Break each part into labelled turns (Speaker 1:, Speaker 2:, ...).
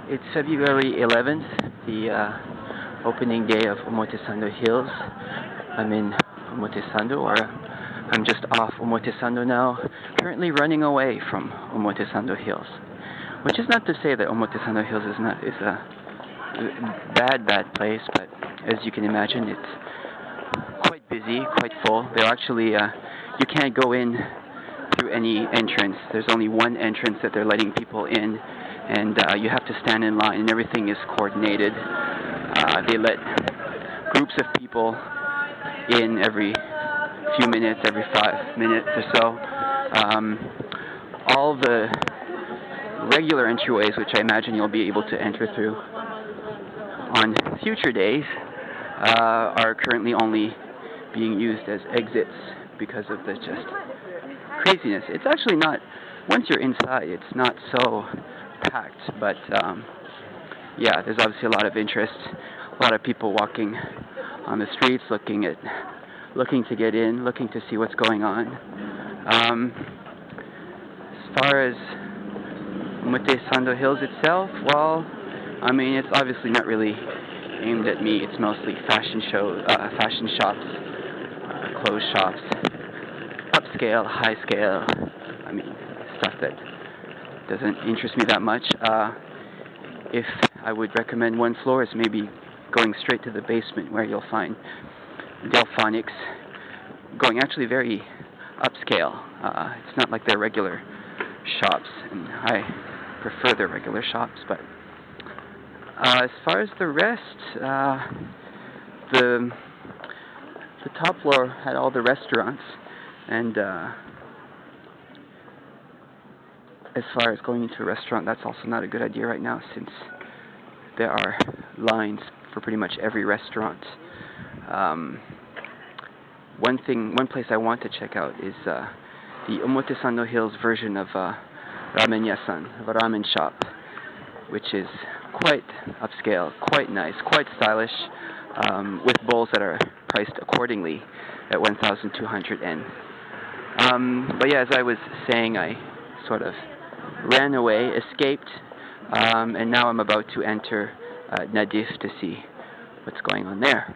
Speaker 1: It's February 11th, the opening day of Omotesando Hills. I'm in Omotesando, or I'm just off Omotesando now, currently running away from Omotesando Hills. Which is not to say that Omotesando Hills is a bad place, but as you can imagine, it's quite busy, quite full. They're actually, you can't go in through any entrance. There's only one entrance that they're letting people in, and you have to stand in line, and everything is coordinated. They let groups of people in every few minutes, every 5 minutes or so. All the regular entryways, which I imagine you'll be able to enter through on future days, are currently only being used as exits because of the just craziness. It's actually not, once you're inside, it's not so packed, but yeah, there's obviously a lot of interest, a lot of people walking on the streets, looking to get in, looking to see what's going on. As far as Omotesando Hills itself, well, I mean, it's obviously not really aimed at me. It's mostly fashion shops, clothes shops, upscale, high scale. I mean, stuff that doesn't interest me that much. If I would recommend one floor, is maybe going straight to the basement, where you'll find Delphonics, going actually very upscale. It's not like their regular shops, and I prefer their regular shops. But as far as the rest, the top floor had all the restaurants, and as far as going into a restaurant, that's also not a good idea right now, since there are lines for pretty much every restaurant. One place I want to check out is the Omotesando Hills version of Ramen Yasan, of a ramen shop, which is quite upscale, quite nice, quite stylish, with bowls that are priced accordingly at 1,200 yen. But yeah, as I was saying, I sort of ran away, escaped, and now I'm about to enter Nadif to see what's going on there.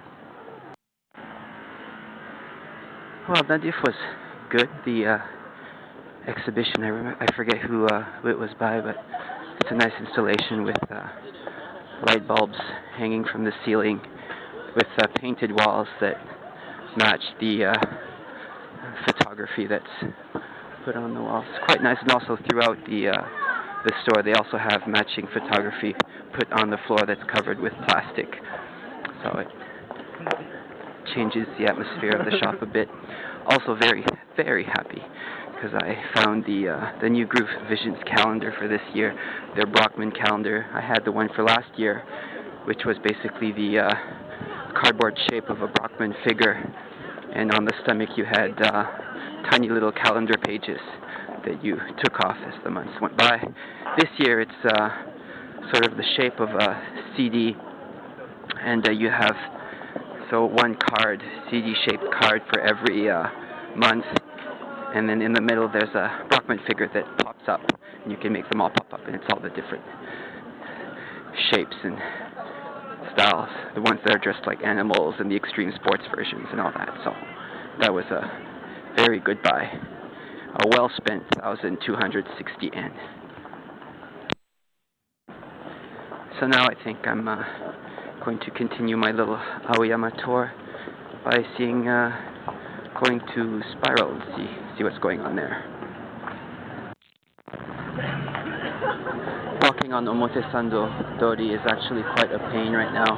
Speaker 1: Well, Nadif was good. The exhibition, I forget who it was by, but it's a nice installation with light bulbs hanging from the ceiling, with painted walls that match the photography that's put on the walls. It's quite nice, and also throughout the store they also have matching photography put on the floor that's covered with plastic, so it changes the atmosphere of the shop a bit. Also very, very happy because I found the new Groove Visions calendar for this year, their Brockman calendar. I had the one for last year, which was basically the cardboard shape of a Brockman figure, and on the stomach you had tiny little calendar pages that you took off as the months went by. This year it's sort of the shape of a CD, and you have one card, CD-shaped card for every month, and then in the middle there's a Brockman figure that pops up, and you can make them all pop up, and it's all the different shapes and styles, the ones that are dressed like animals and the extreme sports versions and all that. So that was a very good buy, a well-spent 1,260 yen. So now I think I'm going to continue my little Aoyama tour by going to Spiral and see what's going on there. Walking on Omotesando Dori is actually quite a pain right now.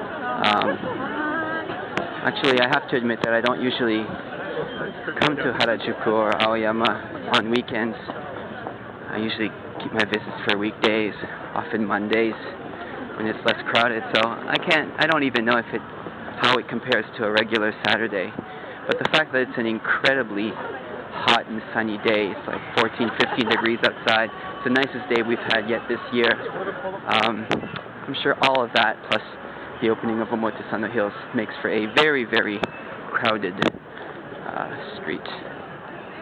Speaker 1: Actually, I have to admit that I don't usually come to Harajuku or Aoyama on weekends. I usually keep my visits for weekdays, often Mondays, when it's less crowded, so I don't even know how it compares to a regular Saturday. But the fact that it's an incredibly hot and sunny day, it's like 14, 15 degrees outside, it's the nicest day we've had yet this year. I'm sure all of that, plus the opening of Omotesando Hills, makes for a very, very crowded street.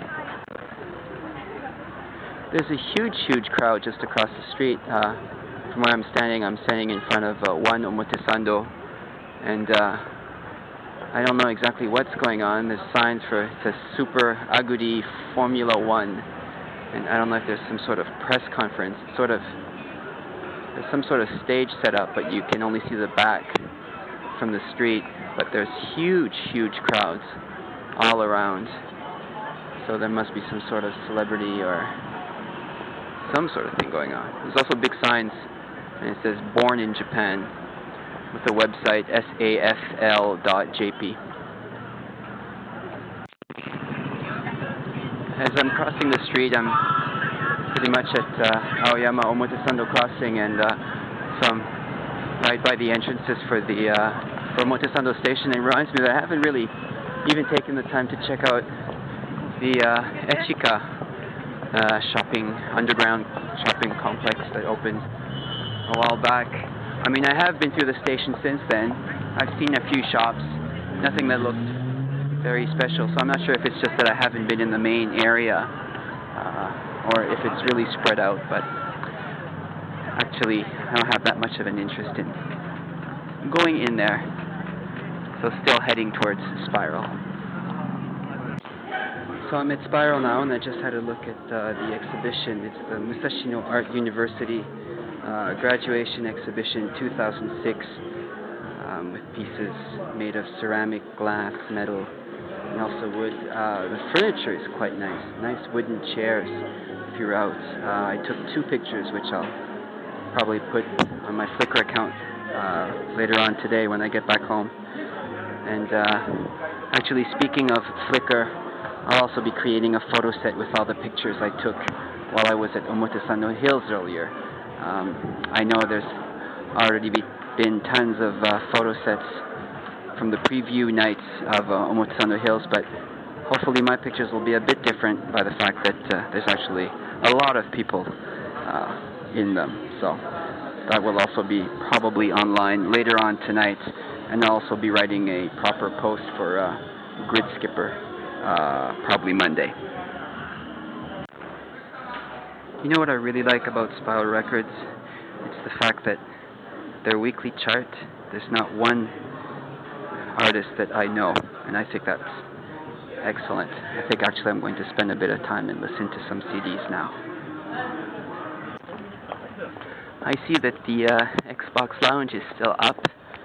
Speaker 1: There's a huge crowd just across the street. from where I'm standing in front of One Omotesando, and I don't know exactly what's going on. There's signs for it says Super Aguri Formula One, and I don't know if there's some sort of press conference. There's some sort of stage set up, but you can only see the back from the street. But there's huge crowds all around. So there must be some sort of celebrity or some sort of thing going on. There's also big signs, and it says Born in Japan, with the website safl.jp. As I'm crossing the street, I'm pretty much at Aoyama Omotesando crossing, and from right by the entrances for the Omotesando station. It reminds me that I haven't really even taken the time to check out the Echika underground shopping complex that opened a while back. I mean, I have been through the station since then. I've seen a few shops, nothing that looked very special, so I'm not sure if it's just that I haven't been in the main area or if it's really spread out, but actually I don't have that much of an interest in going in there, so still heading towards Spiral. So I'm at Spiral now, and I just had a look at the exhibition. It's the Musashino Art University graduation exhibition 2006, with pieces made of ceramic, glass, metal, and also wood. The furniture is quite nice wooden chairs throughout. I took 2 pictures, which I'll probably put on my Flickr account later on today when I get back home. And actually, speaking of Flickr, I'll also be creating a photo set with all the pictures I took while I was at Omotesando Hills earlier. I know there's already been tons of photo sets from the preview nights of Omotesando Hills, but hopefully my pictures will be a bit different by the fact that there's actually a lot of people in them. So that will also be probably online later on tonight, and I'll also be writing a proper post for Grid Skipper probably Monday. You know what I really like about Spiral Records? It's the fact that their weekly chart, there's not one artist that I know, and I think that's excellent. I think actually I'm going to spend a bit of time and listen to some CDs now. I see that the Xbox Lounge is still up.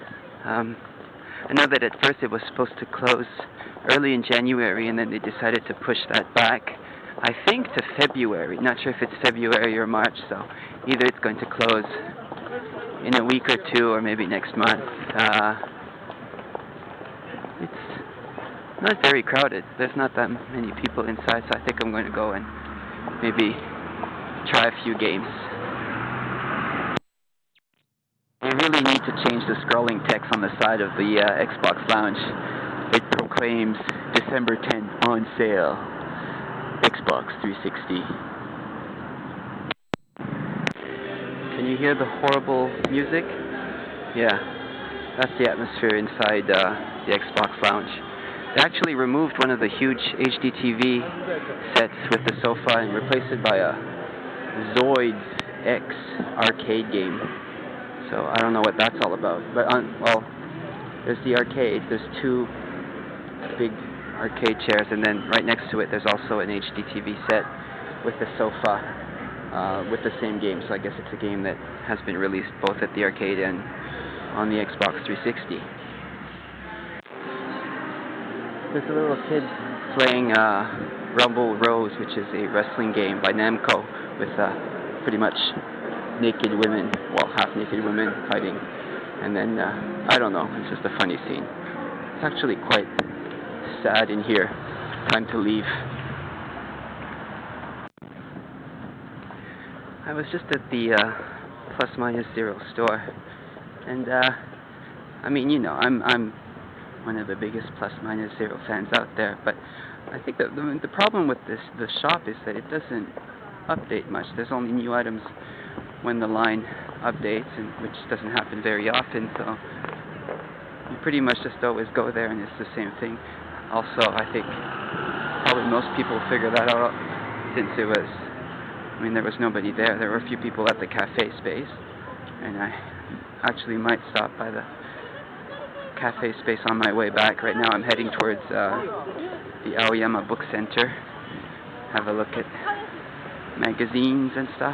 Speaker 1: I know that at first it was supposed to close early in January, and then they decided to push that back, I think, to February. Not sure if it's February or March, so either it's going to close in a week or 2 or maybe next month. It's not very crowded. There's not that many people inside, so I think I'm going to go and maybe try a few games. They really need to change the scrolling text on the side of the Xbox Lounge. It proclaims December 10th on sale, Xbox 360. Can you hear the horrible music? Yeah, that's the atmosphere inside the Xbox Lounge. They actually removed one of the huge HD TV sets with the sofa and replaced it by a Zoids X arcade game. So I don't know what that's all about. But well, there's the arcade. There's 2 big arcade chairs, and then right next to it there's also an HD TV set with a sofa with the same game. So I guess it's a game that has been released both at the arcade and on the Xbox 360. There's a little kid playing Rumble Rose, which is a wrestling game by Namco with pretty much naked women, well, half-naked women fighting, and then, I don't know, it's just a funny scene. It's actually quite sad in here. Time to leave. I was just at the Plus Minus Zero store, and, I mean, you know, I'm one of the biggest Plus Minus Zero fans out there, but I think that the problem with the shop is that it doesn't update much. There's only new items when the line updates, and which doesn't happen very often, so you pretty much just always go there and it's the same thing. Also, I think probably most people figure that out since it was, I mean, there was nobody there. There were a few people at the cafe space, and I actually might stop by the cafe space on my way back. Right now I'm heading towards the Aoyama Book Center. Have a look at magazines and stuff.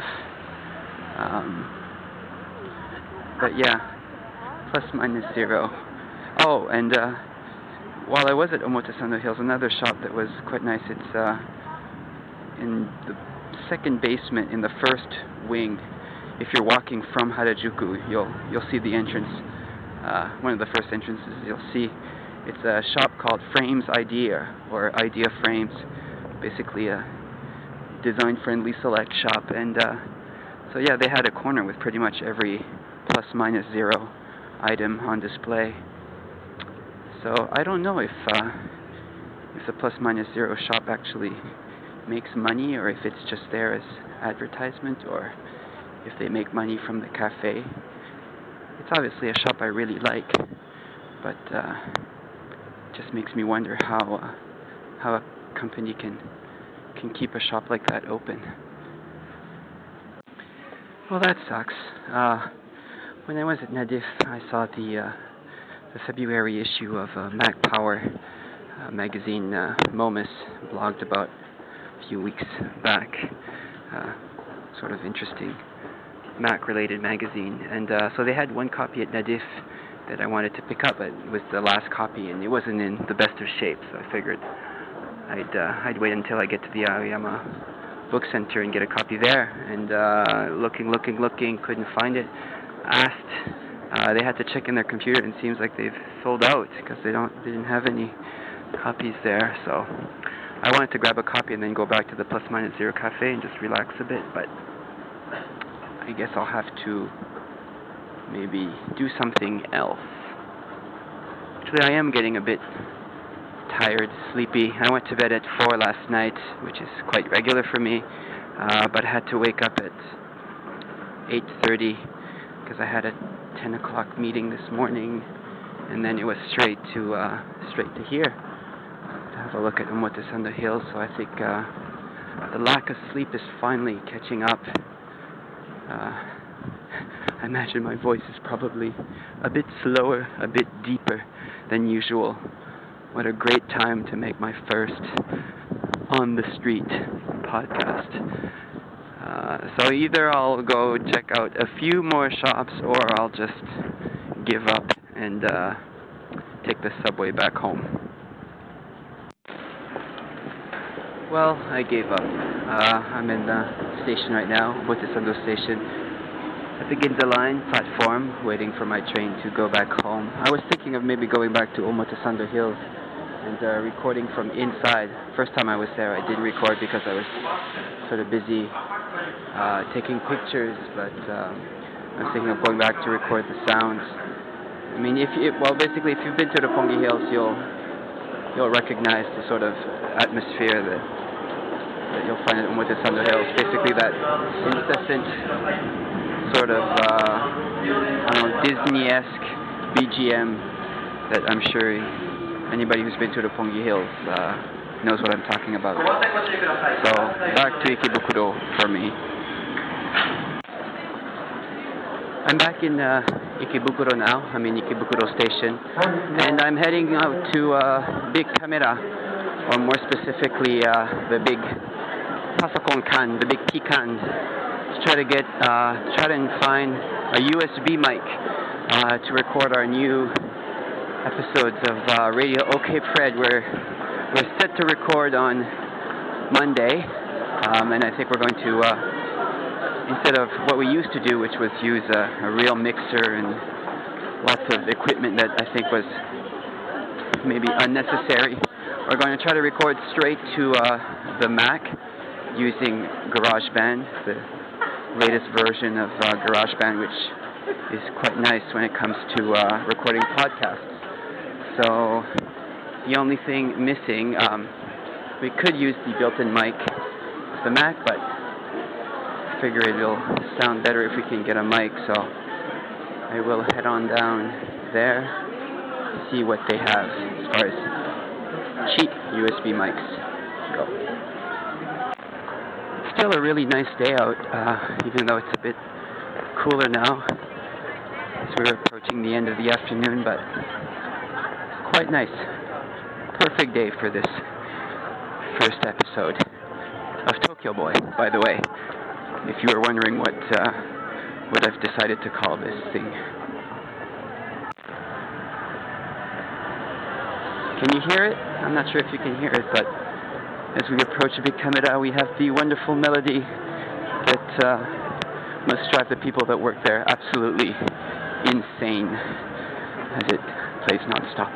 Speaker 1: But yeah, plus minus zero. Oh, and while I was at Omotesando Hills, another shop that was quite nice. It's in the second basement in the first wing. If you're walking from Harajuku, you'll see the entrance. One of the first entrances you'll see. It's a shop called Frames Idea, or Idea Frames. Basically a design-friendly select shop. And so yeah, they had a corner with pretty much every plus minus zero item on display. So I don't know if the plus minus zero shop actually makes money, or if it's just there as advertisement, or if they make money from the cafe. It's obviously a shop I really like, but it just makes me wonder how a company can keep a shop like that open. Well, that sucks. When I was at Nadif, I saw the February issue of Mac Power magazine. Momus blogged about a few weeks back. Sort of interesting Mac-related magazine, and so they had one copy at Nadif that I wanted to pick up, but it was the last copy, and it wasn't in the best of shape, so I figured I'd wait until I get to the Aoyama Book Center and get a copy there. And looking, couldn't find it. Asked, they had to check in their computer, and it seems like they've sold out because they didn't have any copies there. So I wanted to grab a copy and then go back to the Plus Minus Zero Cafe and just relax a bit, but I guess I'll have to maybe do something else. Actually, I am getting a bit tired, sleepy. I went to bed at 4 last night, which is quite regular for me, but I had to wake up at 8:30 because I had a 10 o'clock meeting this morning, and then it was straight to here to have a look at Omotesando Hills. So I think the lack of sleep is finally catching up. I imagine my voice is probably a bit slower, a bit deeper than usual. What a great time to make my first on the street podcast. So either I'll go check out a few more shops, or I'll just give up and take the subway back home. Well, I gave up. I'm in the station right now, Omotesando Station, at the Ginza Line platform, waiting for my train to go back home. I was thinking of maybe going back to Omotesando Hills and recording from inside. First time I was there, I didn't record because I was sort of busy taking pictures, but I'm thinking of going back to record the sounds. I mean, basically, if you've been to the Roppongi Hills, you'll recognize the sort of atmosphere that you'll find at Omotesando Hills. Basically, that incessant sort of Disney-esque BGM that I'm sure anybody who's been to the Roppongi Hills knows what I'm talking about. So back to Ikebukuro for me. I'm back in Ikebukuro now. I'm in Ikebukuro Station, and I'm heading out to Big Camera, or more specifically the big Pasokon Kan, the big T-Kan, to try and find a USB mic to record our new episodes of Radio OK Fred. We're set to record on Monday, and I think we're going to, instead of what we used to do, which was use a real mixer and lots of equipment that I think was maybe unnecessary, we're going to try to record straight to the Mac using GarageBand, the latest version of GarageBand, which is quite nice when it comes to recording podcasts. So the only thing missing, we could use the built-in mic of the Mac, but I figure it'll sound better if we can get a mic, so I will head on down there, see what they have as far as cheap USB mics go. It's still a really nice day out, even though it's a bit cooler now. as we were approaching the end of the afternoon, but quite nice. Perfect day for this first episode of Tokyo Boy, by the way, if you were wondering what I've decided to call this thing. Can you hear it? I'm not sure if you can hear it, but as we approach a big Kameda, we have the wonderful melody that must drive the people that work there absolutely insane as it plays non-stop.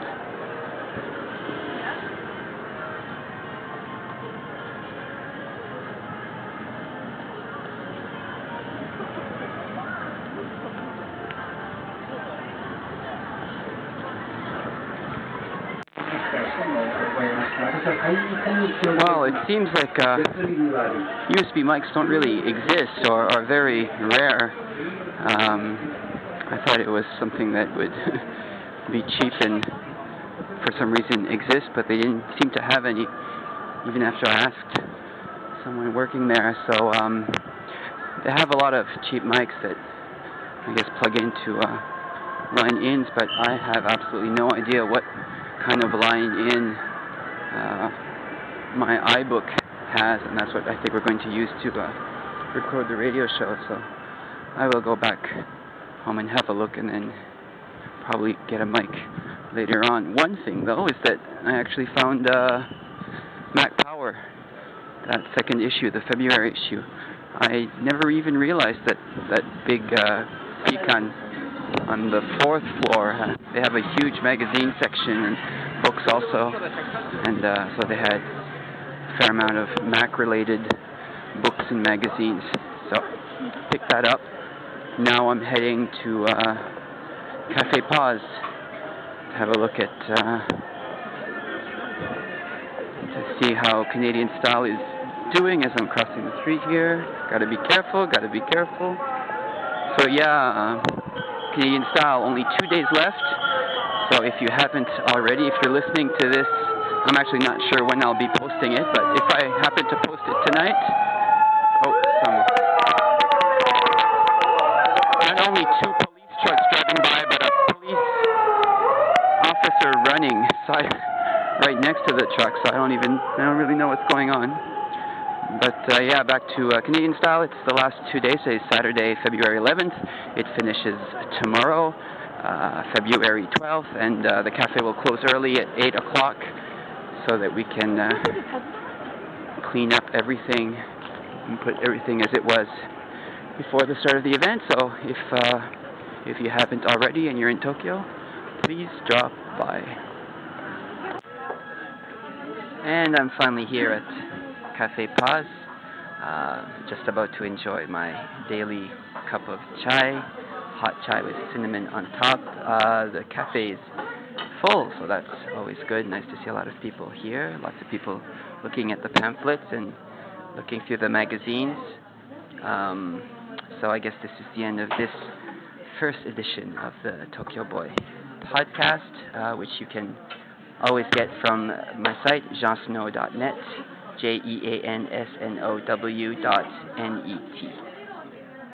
Speaker 1: Well, it seems like USB mics don't really exist or are very rare. I thought it was something that would be cheap and for some reason exist, but they didn't seem to have any, even after I asked someone working there. So they have a lot of cheap mics that I guess plug into line-ins, but I have absolutely no idea what kind of line-in my iBook has, and that's what I think we're going to use to record the radio show. So I will go back home and have a look and then probably get a mic later on. One thing though is that I actually found Mac Power, that second issue, the February issue. I never even realized that big peak on the fourth floor, they have a huge magazine section and books also, and so they had a fair amount of Mac-related books and magazines. So picked that up. Now I'm heading to Cafe Paz to have a look at to see how Canadian Style is doing as I'm crossing the street here. Gotta be careful, gotta be careful. So yeah, Canadian Style, only 2 days left. So if you haven't already, if you're listening to this, I'm actually not sure when I'll be posting it, but if I happen to post it tonight, not only 2 police trucks driving by, but a police officer running right next to the truck, so I don't really know what's going on. But yeah, back to Canadian Style. It's the last 2 days. Today's Saturday, February 11th. It finishes tomorrow, February 12th, and the cafe will close early at 8 o'clock so that we can clean up everything and put everything as it was before the start of the event. So if you haven't already and you're in Tokyo, please drop by. And I'm finally here at Cafe Paz, just about to enjoy my daily cup of chai, hot chai with cinnamon on top. The cafe is full, so that's always good. Nice to see a lot of people here, lots of people looking at the pamphlets and looking through the magazines. So I guess this is the end of this first edition of the Tokyo Boy podcast, which you can always get from my site, jeansnow.net, JEANSNOW.net.